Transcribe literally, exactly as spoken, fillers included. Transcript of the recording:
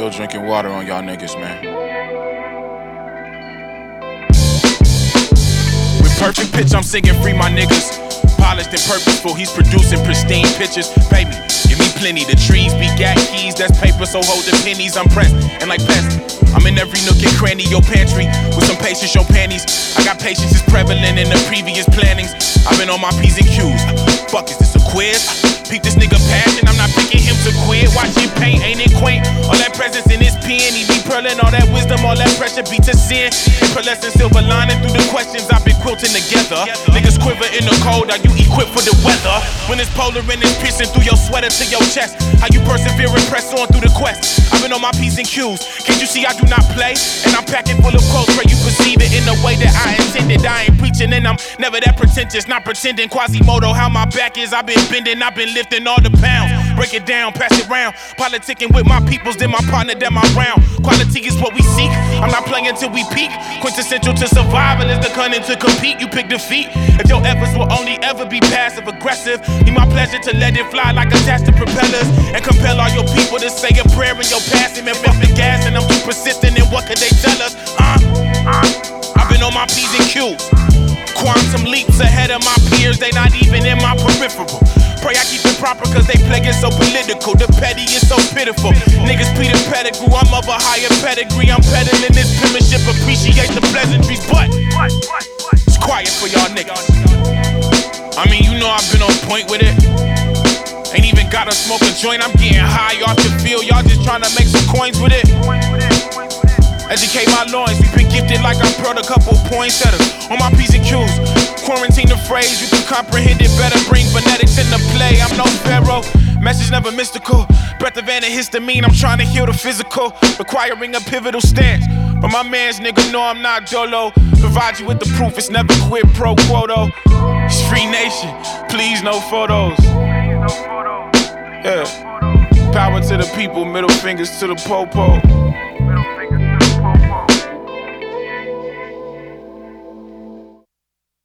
Still drinking water on y'all niggas, man. With perfect pitch, I'm singing free my niggas. Polished and purposeful, he's producing pristine pictures. Baby, give me plenty. The trees be gat keys, that's paper, so hold the pennies. I'm pressed, and like pests, I'm in every nook and cranny, your pantry. With some patience, your panties. I got patience is prevalent in the previous plannings. I've been on my P's and Q's. Fuck, is this a quiz? Peep this nigga passion, I'm not picking him to quit. Watch him paint, ain't it quaint? All that presence in his pen, he be pearling all that wisdom, all that pressure be to sin. Pearlescent silver lining through the questions I've been quilting together. Niggas quiver in the cold, are you equipped for the weather? When it's polar and it's piercing through your sweater to your chest, how you persevere and press on through the quest? I've been on my P's and Q's, can't you see I do not play? And I'm packing full of quotes where you perceive it in the way that I intended. I ain't preaching and I'm never that pretentious, not pretending. Quasimodo, how my back is, I've been bending, I've been lifting all the pounds. Break it down, pass it round. Politicking with my peoples, then my partner, then my round. Quality is what we seek, I'm not playing till we peak. Quintessential to survival is the cunning to compete. You pick defeat, if your efforts will only ever be passive aggressive. Be my pleasure to let it fly like attached to propellers. And compel all your people to say a prayer in your passing. And fuck the gas and I'm too persistent, and what could they tell us? Uh, uh, I've been on my P's and Q's. Quantum leaps ahead of my peers, they not even in my peripheral. Pray I keep it proper cause they play it so political. The petty is so pitiful. Niggas Peter Pettigrew, I'm of a higher pedigree. I'm peddling this penmanship, appreciate the pleasantries. But it's quiet for y'all niggas. I mean, you know I've been on point with it. Ain't even gotta smoke a joint, I'm getting high off the field. Y'all just trying to make some coins with it. Educate my loins, we've been gifted like I'm proud, a couple poinsettias on my P's and Q's. Quarantine the phrase, you can comprehend it better. Bring phonetics into play, I'm no pharaoh. Message never mystical, breath of antihistamine. I'm trying to heal the physical, requiring a pivotal stance. But my mans nigga know I'm not dolo. Provide you with the proof, it's never quid pro quo though. It's Free Nation, please no photos. Yeah, power to the people, middle fingers to the po-po.